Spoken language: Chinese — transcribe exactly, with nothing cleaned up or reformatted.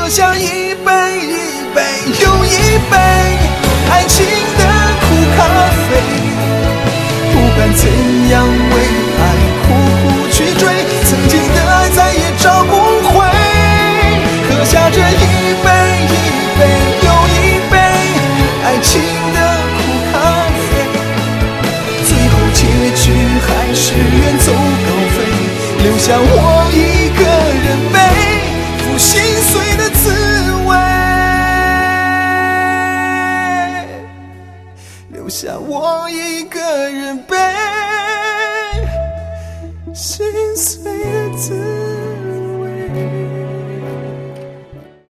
喝下一杯一杯又一杯爱情的苦咖啡，不管怎样为爱苦苦去追，曾经的爱再也找不回。喝下这一杯一杯又一杯爱情的苦咖啡，最后结局还是远走高飞，留下我一个人背负心碎的滋味，留下我一个人背心碎的滋味。